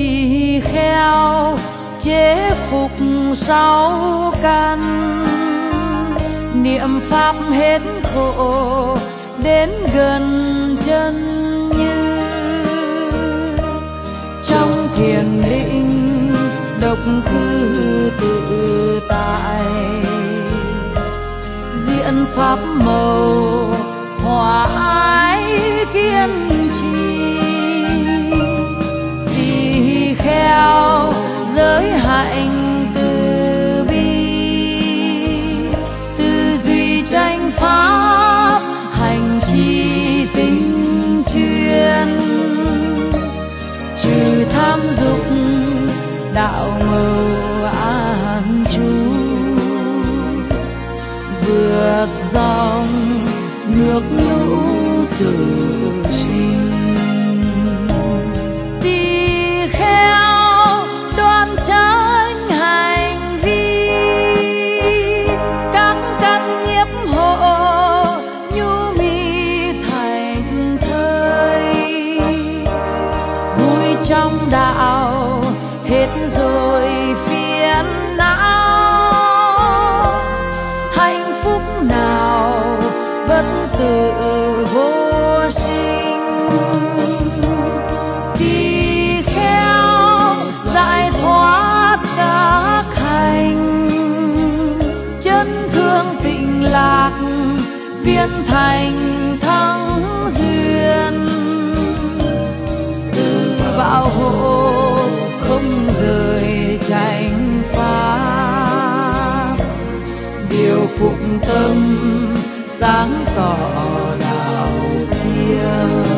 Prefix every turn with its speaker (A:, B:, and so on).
A: tỳ kheo chế phục sáu căn, niệm pháp hết khổ đến gần chân như. Trong thiền định độc cư tự tại, diễn pháp màu hòa ái kiên trì. Tỳ kheo giới hạnh từ bi, tư duy tranh pháp hành trì tinh chuyên. Trừ tham dục đạo màu an trú, vượt dòng nước lũ tự sinh. Tỳ kheo đoan chánh hành vi, các căn nhiếp hộ nhu mì thành thơi. Vui trong đạo hết rồi phiền não, hạnh phúc nào bất tử vô sinh. Tỳ kheo giải thoát các hành, chân thương tịnh lạc viên thành thắng duyên. Từ bảo hộ không rời chánh pháp, điều phục tâm sáng tỏ đạo thiên.